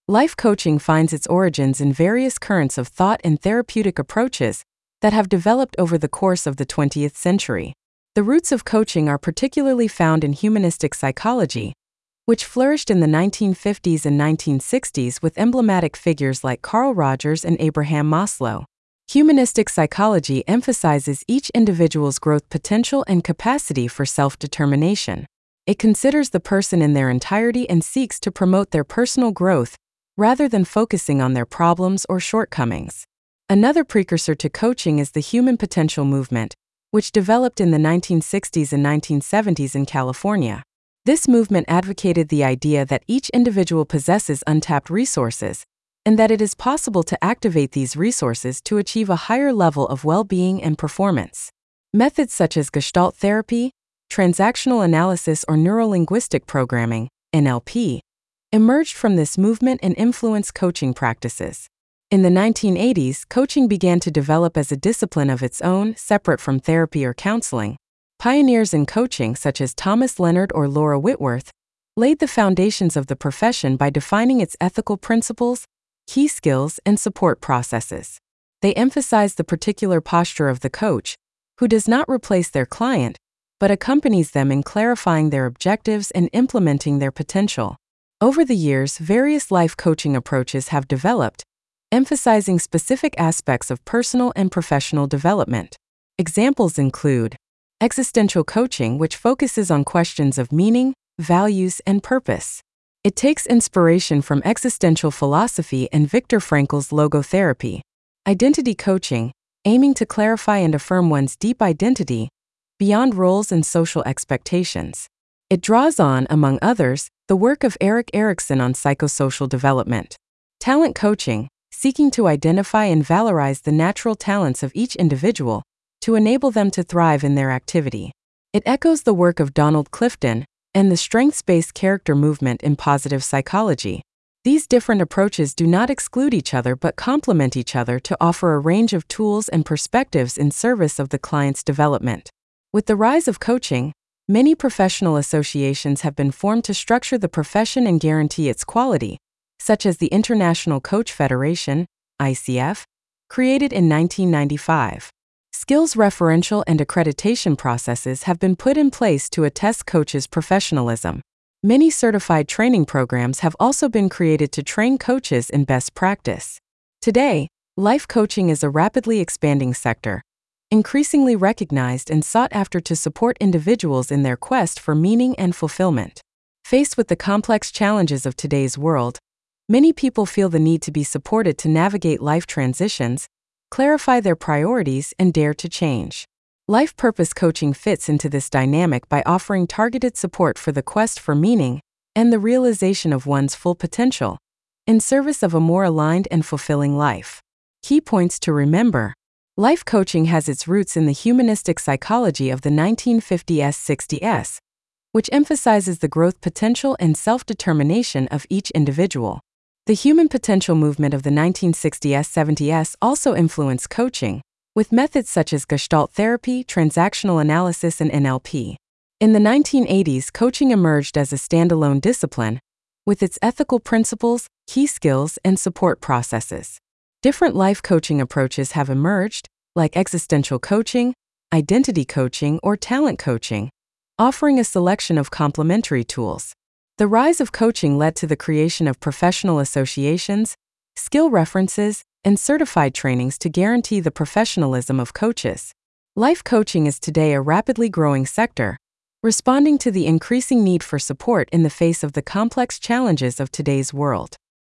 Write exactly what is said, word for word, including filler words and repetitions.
Life coaching finds its origins in various currents of thought and therapeutic approaches that have developed over the course of the twentieth century. The roots of coaching are particularly found in humanistic psychology, which flourished in the nineteen fifties and nineteen sixties with emblematic figures like Carl Rogers and Abraham Maslow. Humanistic psychology emphasizes each individual's growth potential and capacity for self-determination. It considers the person in their entirety and seeks to promote their personal growth rather than focusing on their problems or shortcomings. Another precursor to coaching is the human potential movement, which developed in the nineteen sixties and nineteen seventies in California. This movement advocated the idea that each individual possesses untapped resources, and that it is possible to activate these resources to achieve a higher level of well-being and performance. Methods such as Gestalt therapy, transactional analysis, or neuro-linguistic programming, N L P, emerged from this movement and influenced coaching practices. In the nineteen eighties, coaching began to develop as a discipline of its own, separate from therapy or counseling. Pioneers in coaching such as Thomas Leonard or Laura Whitworth laid the foundations of the profession by defining its ethical principles, key skills, and support processes. They emphasized the particular posture of the coach, who does not replace their client, but accompanies them in clarifying their objectives and implementing their potential. Over the years, various life coaching approaches have developed, emphasizing specific aspects of personal and professional development. Examples include existential coaching, which focuses on questions of meaning, values, and purpose. It takes inspiration from existential philosophy and Viktor Frankl's logotherapy. Identity coaching, aiming to clarify and affirm one's deep identity beyond roles and social expectations. It draws on, among others, the work of Erik Erikson on psychosocial development. Talent coaching, seeking to identify and valorize the natural talents of each individual to enable them to thrive in their activity. It echoes the work of Donald Clifton and the strengths-based character movement in positive psychology. These different approaches do not exclude each other but complement each other to offer a range of tools and perspectives in service of the client's development. With the rise of coaching, many professional associations have been formed to structure the profession and guarantee its quality, such as the International Coach Federation, I C F, created in nineteen ninety-five. Skills referential and accreditation processes have been put in place to attest coaches' professionalism. Many certified training programs have also been created to train coaches in best practice. Today, life coaching is a rapidly expanding sector, increasingly recognized and sought after to support individuals in their quest for meaning and fulfillment. Faced with the complex challenges of today's world, many people feel the need to be supported to navigate life transitions, clarify their priorities, and dare to change. Life purpose coaching fits into this dynamic by offering targeted support for the quest for meaning and the realization of one's full potential, in service of a more aligned and fulfilling life. Key points to remember. Life coaching has its roots in the humanistic psychology of the nineteen fifties to sixties, which emphasizes the growth potential and self-determination of each individual. The human potential movement of the nineteen sixties to seventies also influenced coaching, with methods such as Gestalt therapy, transactional analysis, and N L P. In the nineteen eighties, coaching emerged as a standalone discipline, with its ethical principles, key skills, and support processes. Different life coaching approaches have emerged, like existential coaching, identity coaching, or talent coaching, offering a selection of complementary tools. The rise of coaching led to the creation of professional associations, skill references, and certified trainings to guarantee the professionalism of coaches. Life coaching is today a rapidly growing sector, responding to the increasing need for support in the face of the complex challenges of today's world.